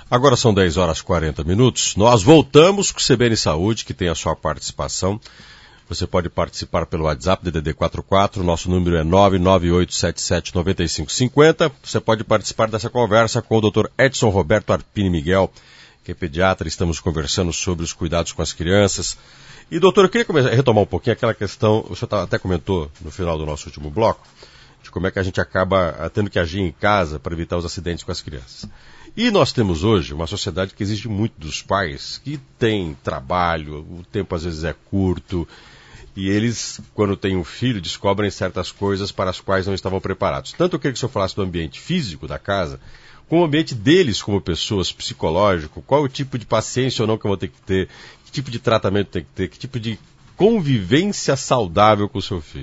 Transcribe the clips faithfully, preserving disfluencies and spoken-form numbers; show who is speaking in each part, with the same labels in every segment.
Speaker 1: Agora são dez horas e quarenta minutos. Nós voltamos com o C B N Saúde, que tem a sua participação. Você pode participar pelo WhatsApp D D D quarenta e quatro, nosso número é nove nove oito sete sete nove cinco cinco zero. Você pode participar dessa conversa com o doutor Edson Roberto Arpini Miguel, que é pediatra. Estamos conversando sobre os cuidados com as crianças. E, doutor, eu queria começar, retomar um pouquinho aquela questão, o senhor até comentou no final do nosso último bloco, de como é que a gente acaba tendo que agir em casa para evitar os acidentes com as crianças. E nós temos hoje uma sociedade que exige muito dos pais, que tem trabalho, o tempo às vezes é curto, e eles, quando têm um filho, descobrem certas coisas para as quais não estavam preparados. Tanto eu queria que o senhor falasse do ambiente físico da casa, como o ambiente deles como pessoas, psicológico, qual o tipo de paciência ou não que eu vou ter que ter, que tipo de tratamento tem que ter, que tipo de convivência saudável com o seu filho.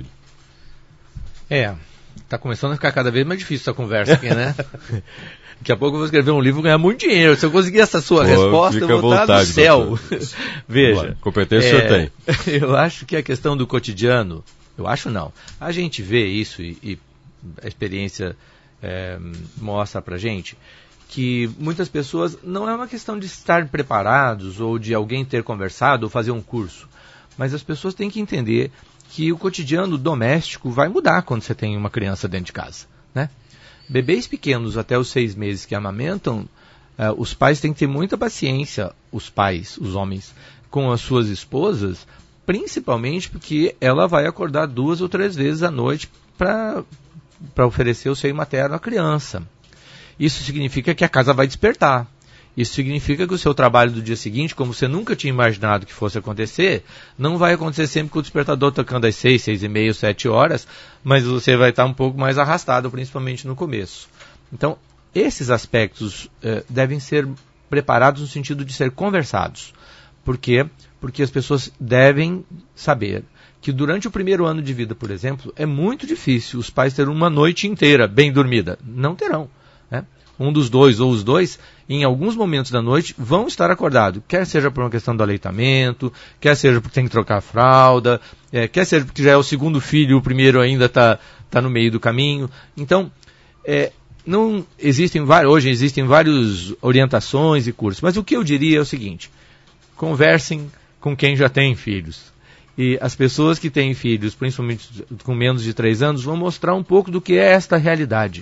Speaker 2: É, tá começando a ficar cada vez mais difícil essa conversa aqui, né? Daqui a pouco eu vou escrever um livro e ganhar muito dinheiro. Se eu conseguir essa sua Pô, resposta, eu vou estar no céu. Veja.
Speaker 1: Competência
Speaker 2: é,
Speaker 1: o senhor
Speaker 2: tem. Eu acho que a questão do cotidiano, eu acho não. A gente vê isso e, e a experiência é, mostra pra gente que muitas pessoas, não é uma questão de estar preparados ou de alguém ter conversado ou fazer um curso, mas as pessoas têm que entender que o cotidiano doméstico vai mudar quando você tem uma criança dentro de casa, né? Bebês pequenos até os seis meses que amamentam, uh, os pais têm que ter muita paciência, os pais, os homens, com as suas esposas, principalmente porque ela vai acordar duas ou três vezes à noite para para oferecer o seio materno à criança. Isso significa que a casa vai despertar. Isso significa que o seu trabalho do dia seguinte, como você nunca tinha imaginado que fosse acontecer, não vai acontecer sempre com o despertador tocando às seis, seis e meia, sete horas, mas você vai estar um pouco mais arrastado, principalmente no começo. Então, esses aspectos eh, devem ser preparados no sentido de ser conversados. Por quê? Porque as pessoas devem saber que durante o primeiro ano de vida, por exemplo, é muito difícil os pais terem uma noite inteira bem dormida. Não terão, né? Um dos dois ou os dois, em alguns momentos da noite, vão estar acordados. Quer seja por uma questão do aleitamento, quer seja porque tem que trocar a fralda, é, quer seja porque já é o segundo filho e o primeiro ainda está tá no meio do caminho. Então, é, não existem, hoje existem várias orientações e cursos, mas o que eu diria é o seguinte: conversem com quem já tem filhos. E as pessoas que têm filhos, principalmente com menos de três anos, vão mostrar um pouco do que é esta realidade.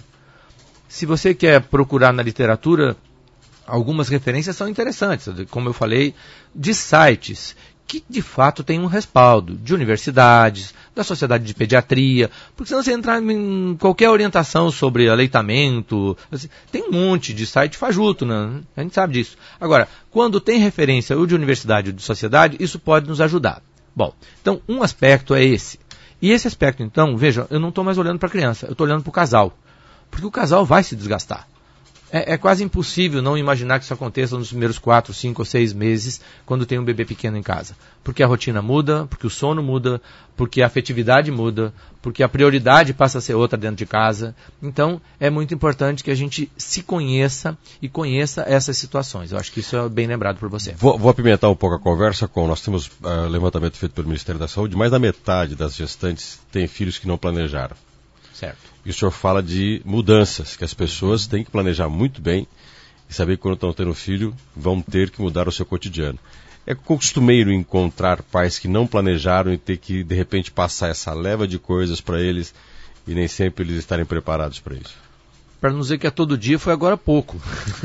Speaker 2: Se você quer procurar na literatura, algumas referências são interessantes, como eu falei, de sites que de fato têm um respaldo, de universidades, da Sociedade de Pediatria, porque senão você entrar em qualquer orientação sobre aleitamento, assim, tem um monte de site fajuto, né? A gente sabe disso. Agora, quando tem referência ou de universidade ou de sociedade, isso pode nos ajudar. Bom, então um aspecto é esse. E esse aspecto, então, veja, eu não estou mais olhando para a criança, eu estou olhando para o casal. Porque o casal vai se desgastar. É, é quase impossível não imaginar que isso aconteça nos primeiros quatro, cinco ou seis meses, quando tem um bebê pequeno em casa. Porque a rotina muda, porque o sono muda, porque a afetividade muda, porque a prioridade passa a ser outra dentro de casa. Então, é muito importante que a gente se conheça e conheça essas situações. Eu acho que isso é bem lembrado por você.
Speaker 1: Vou, vou apimentar um pouco a conversa com... Nós temos uh, levantamento feito pelo Ministério da Saúde, mais da metade das gestantes têm filhos que não planejaram.
Speaker 2: Certo.
Speaker 1: E o senhor fala de mudanças, que as pessoas têm que planejar muito bem e saber que quando estão tendo filho, vão ter que mudar o seu cotidiano. É costumeiro encontrar pais que não planejaram e ter que, de repente, passar essa leva de coisas para eles e nem sempre eles estarem preparados para isso.
Speaker 2: Para não dizer que é todo dia, foi agora há pouco.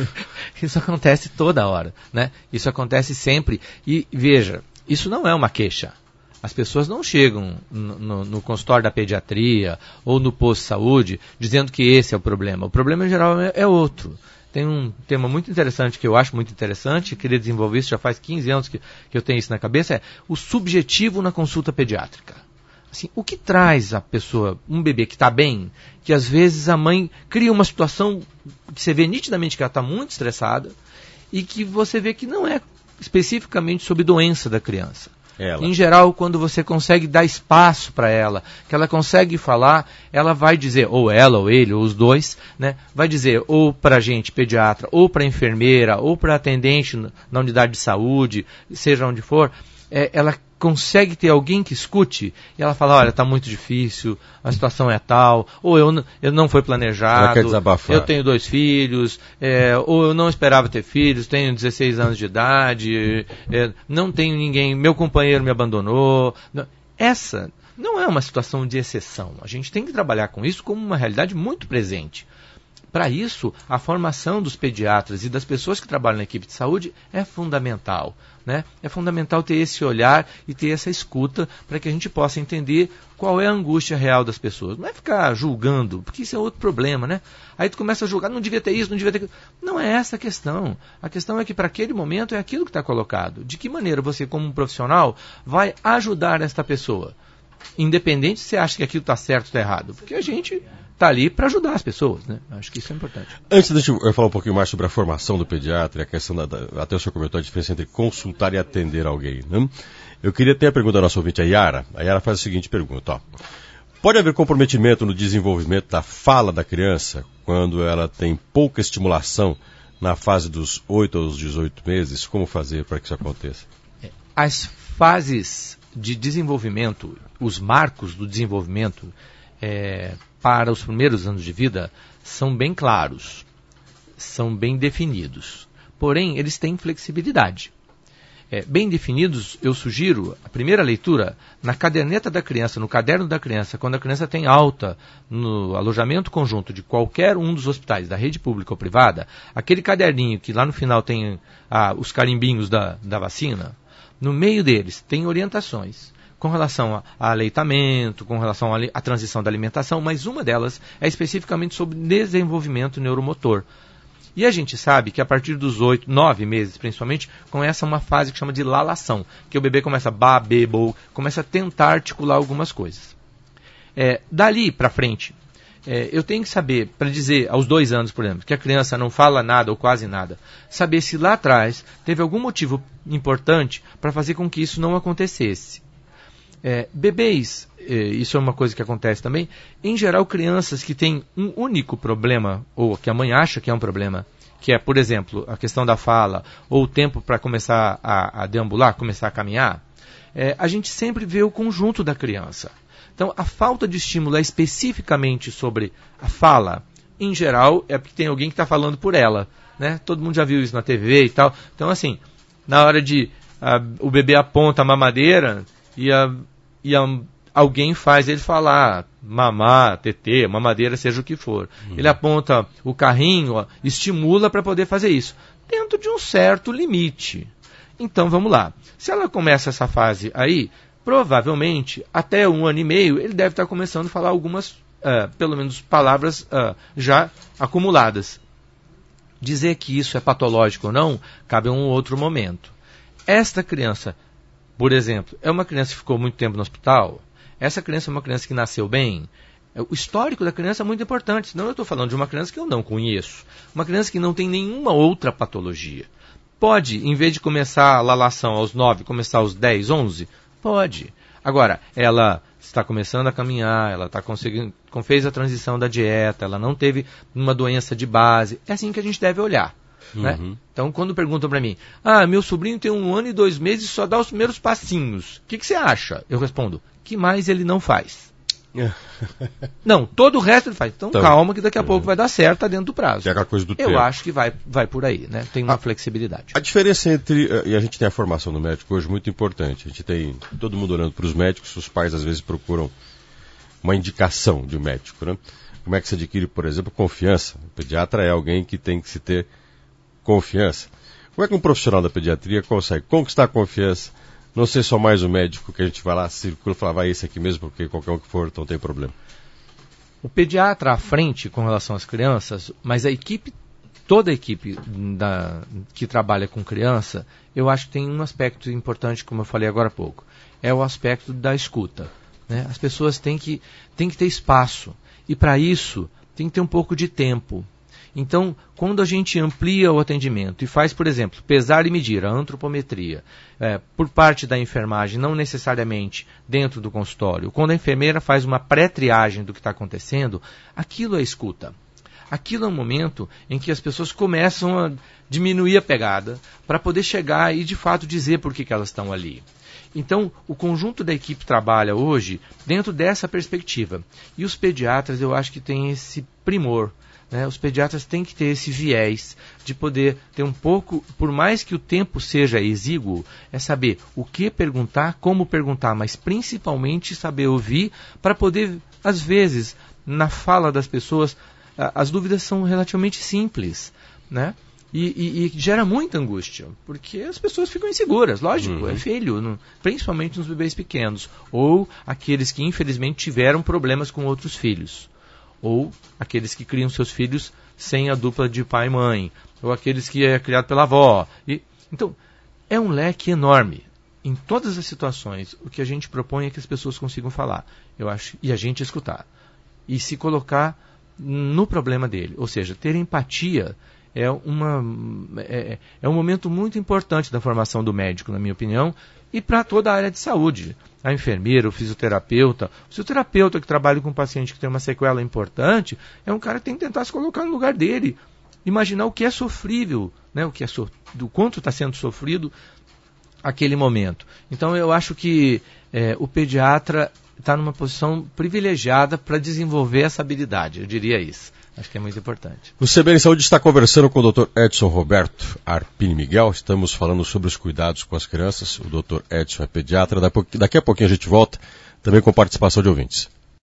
Speaker 2: Isso acontece toda hora, né? Isso acontece sempre. E, veja, isso não é uma queixa. As pessoas não chegam no, no, no consultório da pediatria ou no posto de saúde dizendo que esse é o problema. O problema, em geral, é, é outro. Tem um tema muito interessante que eu acho muito interessante, queria desenvolver isso, já faz quinze anos que, que eu tenho isso na cabeça, é o subjetivo na consulta pediátrica. Assim, o que traz a pessoa, um bebê que está bem, que às vezes a mãe cria uma situação que você vê nitidamente que ela está muito estressada e que você vê que não é especificamente sobre doença da criança. Ela. Em geral, quando você consegue dar espaço para ela, que ela consegue falar, ela vai dizer, ou ela, ou ele, ou os dois, né, vai dizer ou para a gente, pediatra, ou para a enfermeira, ou para a atendente na unidade de saúde, seja onde for, é, ela consegue ter alguém que escute, e ela fala, olha, está muito difícil, a situação é tal, ou eu, eu não foi planejado,
Speaker 1: ela quer desabafar.
Speaker 2: Eu tenho dois filhos, é, ou eu não esperava ter filhos, tenho dezesseis anos de idade, é, não tenho ninguém, meu companheiro me abandonou. Essa não é uma situação de exceção. A gente tem que trabalhar com isso como uma realidade muito presente. Para isso, a formação dos pediatras e das pessoas que trabalham na equipe de saúde é fundamental, né? É fundamental ter esse olhar e ter essa escuta para que a gente possa entender qual é a angústia real das pessoas. Não é ficar julgando, porque isso é outro problema, né? Aí tu começa a julgar, não devia ter isso, não devia ter aquilo. Não é essa a questão. A questão é que para aquele momento é aquilo que está colocado. De que maneira você, como um profissional, vai ajudar esta pessoa? Independente se você acha que aquilo está certo ou está errado. Porque a gente está ali para ajudar as pessoas, né? Acho que isso é importante.
Speaker 1: Antes de eu falar um pouquinho mais sobre a formação do pediatra, a questão da, da, até o senhor comentou a diferença entre consultar e atender alguém, né? Eu queria ter a pergunta da nossa ouvinte, a Yara. A Yara faz a seguinte pergunta, ó. Pode haver comprometimento no desenvolvimento da fala da criança quando ela tem pouca estimulação na fase dos oito aos dezoito meses? Como fazer para que isso aconteça?
Speaker 2: As fases de desenvolvimento, os marcos do desenvolvimento é, para os primeiros anos de vida são bem claros, são bem definidos. Porém, eles têm flexibilidade. É, bem definidos, eu sugiro a primeira leitura na caderneta da criança, no caderno da criança, quando a criança tem alta no alojamento conjunto de qualquer um dos hospitais, da rede pública ou privada, aquele caderninho que lá no final tem ah, os carimbinhos da, da vacina, no meio deles tem orientações com relação a, a aleitamento, com relação à transição da alimentação, mas uma delas é especificamente sobre desenvolvimento neuromotor. E a gente sabe que a partir dos oito, nove meses, principalmente, começa uma fase que chama de lalação, que o bebê começa a baber, bo, começa a tentar articular algumas coisas. É, dali para frente, é, eu tenho que saber, para dizer aos dois anos, por exemplo, que a criança não fala nada ou quase nada, saber se lá atrás teve algum motivo importante para fazer com que isso não acontecesse. É, bebês, é, isso é uma coisa que acontece também, em geral crianças que têm um único problema, ou que a mãe acha que é um problema, que é, por exemplo, a questão da fala, ou o tempo para começar a, a deambular, começar a caminhar, é, a gente sempre vê o conjunto da criança. Então, a falta de estímulo é especificamente sobre a fala, em geral, é porque tem alguém que está falando por ela, né? Todo mundo já viu isso na T V e tal. Então, assim, na hora de a, o bebê aponta a mamadeira e a E um, alguém faz ele falar, mamar, tetê, mamadeira, seja o que for. Uhum. Ele aponta o carrinho, ó, estimula para poder fazer isso, dentro de um certo limite. Então, vamos lá. Se ela começa essa fase aí, provavelmente, até um ano e meio, ele deve estar começando a falar algumas, uh, pelo menos, palavras uh, já acumuladas. Dizer que isso é patológico ou não, cabe a um outro momento. Esta criança, por exemplo, é uma criança que ficou muito tempo no hospital? Essa criança é uma criança que nasceu bem? O histórico da criança é muito importante, senão eu estou falando de uma criança que eu não conheço. Uma criança que não tem nenhuma outra patologia. Pode, em vez de começar a lalação aos nove, começar aos dez, onze? Pode. Agora, ela está começando a caminhar, ela está conseguindo, fez a transição da dieta, ela não teve uma doença de base. É assim que a gente deve olhar. Né? Uhum. Então, quando perguntam para mim, ah, meu sobrinho tem um ano e dois meses e só dá os primeiros passinhos, o que, que você acha? Eu respondo, que mais ele não faz? Não, todo o resto ele faz. Então, então calma que daqui a é. pouco vai dar certo, está dentro do prazo.
Speaker 1: É aquela coisa do
Speaker 2: Eu
Speaker 1: tempo.
Speaker 2: acho que vai, vai por aí, né? Tem uma a, flexibilidade.
Speaker 1: A diferença entre, e a gente tem a formação do médico hoje muito importante, a gente tem todo mundo olhando para os médicos, os pais às vezes procuram uma indicação de um médico, né? Como é que se adquire, por exemplo, confiança? O pediatra é alguém que tem que se ter confiança. Como é que um profissional da pediatria consegue conquistar a confiança, não ser só mais um médico que a gente vai lá, circula e fala, vai esse aqui mesmo, porque qualquer um que for, não tem problema.
Speaker 2: O pediatra à frente com relação às crianças, mas a equipe, toda a equipe da, que trabalha com criança, eu acho que tem um aspecto importante, como eu falei agora há pouco, é o aspecto da escuta. Né? As pessoas têm que, têm que ter espaço, e para isso tem que ter um pouco de tempo. Então, quando a gente amplia o atendimento e faz, por exemplo, pesar e medir, a antropometria, é, por parte da enfermagem, não necessariamente dentro do consultório, quando a enfermeira faz uma pré-triagem do que está acontecendo, aquilo é escuta. Aquilo é um momento em que as pessoas começam a diminuir a pegada para poder chegar e, de fato, dizer por que, que elas estão ali. Então, o conjunto da equipe trabalha hoje dentro dessa perspectiva. E os pediatras, eu acho que têm esse primor. Né? Os pediatras têm que ter esse viés de poder ter um pouco, por mais que o tempo seja exíguo, é saber o que perguntar, como perguntar, mas principalmente saber ouvir para poder, às vezes, na fala das pessoas, as dúvidas são relativamente simples, né? E, e, e gera muita angústia, porque as pessoas ficam inseguras, lógico, uhum. é filho, no, principalmente nos bebês pequenos, ou aqueles que infelizmente tiveram problemas com outros filhos, ou aqueles que criam seus filhos sem a dupla de pai e mãe, ou aqueles que é criado pela avó. E, então, é um leque enorme. Em todas as situações, o que a gente propõe é que as pessoas consigam falar, eu acho, e a gente escutar, e se colocar no problema dele, ou seja, ter empatia. É, uma, é, é um momento muito importante da formação do médico, na minha opinião, e para toda a área de saúde. A enfermeira, o fisioterapeuta, o fisioterapeuta que trabalha com um paciente que tem uma sequela importante, é um cara que tem que tentar se colocar no lugar dele, imaginar o que é sofrível, né, o que é so, do quanto está sendo sofrido aquele momento. Então eu acho que é, o pediatra está numa posição privilegiada para desenvolver essa habilidade, eu diria isso. Acho que é muito importante.
Speaker 1: O C B N Saúde está conversando com o doutor Edson Roberto Arpini Miguel. Estamos falando sobre os cuidados com as crianças. O doutor Edson é pediatra. Daqui a pouquinho a gente volta, também com participação de ouvintes.